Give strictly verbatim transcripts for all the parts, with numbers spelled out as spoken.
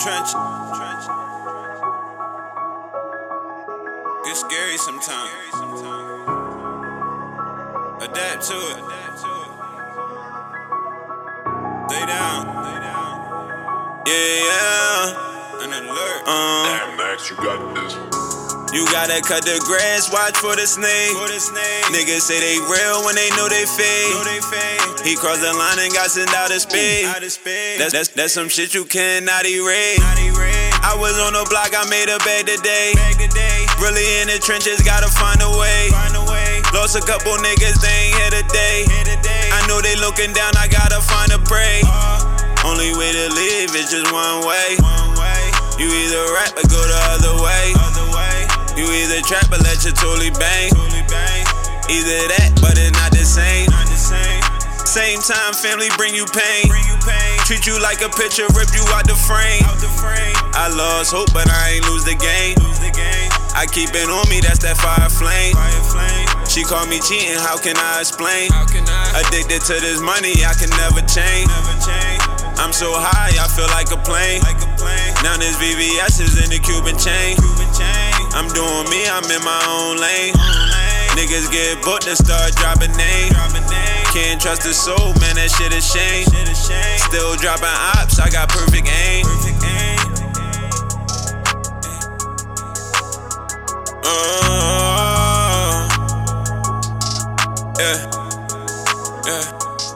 trench. It's scary sometimes. Adapt to it. Stay down. Yeah, yeah. An alert. Um, Damn, Max, you got this. You gotta cut the grass, watch for the snake. For the snake. Niggas say they real when they know they fake. Know they fake. He crossed the line and got sent out of space. That's, that's, that's some shit you cannot erase. I was on the block, I made a bag today. Really in the trenches, gotta find a way. Lost a couple niggas, they ain't here today. I know they looking down, I gotta find a prey. Only way to live is just one way. You either rap or go the other way. You either trap or let your totally bang. Either that, but it's not the same. Same time, family bring you pain. Treat you like a picture, rip you out the frame. I lost hope, but I ain't lose the game. I keep it on me, that's that fire flame. She call me cheating, how can I explain? Addicted to this money, I can never change. I'm so high, I feel like a plane. Now this V V S is in the Cuban chain. I'm doing me, I'm in my own lane. Niggas get booked and start dropping names. Can't trust the soul, man, that shit is shame. Still dropping ops, I got perfect aim. Uh, yeah, yeah.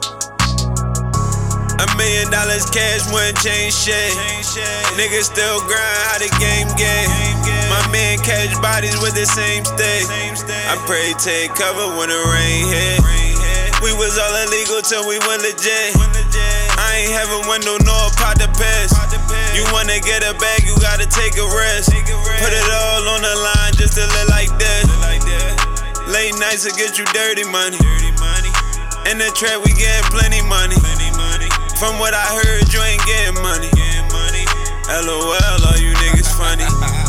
A million dollars cash wouldn't change shit. Niggas still grind how the game get. My man catch bodies with the same stick. I pray take cover when the rain hit. We was all illegal till we went legit. I ain't have a window nor a pot to piss. You wanna get a bag, you gotta take a risk. Put it all on the line just to live like this. Late nights will get you dirty money. In the trap we getting plenty money. From what I heard, you ain't getting money. LOL, all you niggas funny.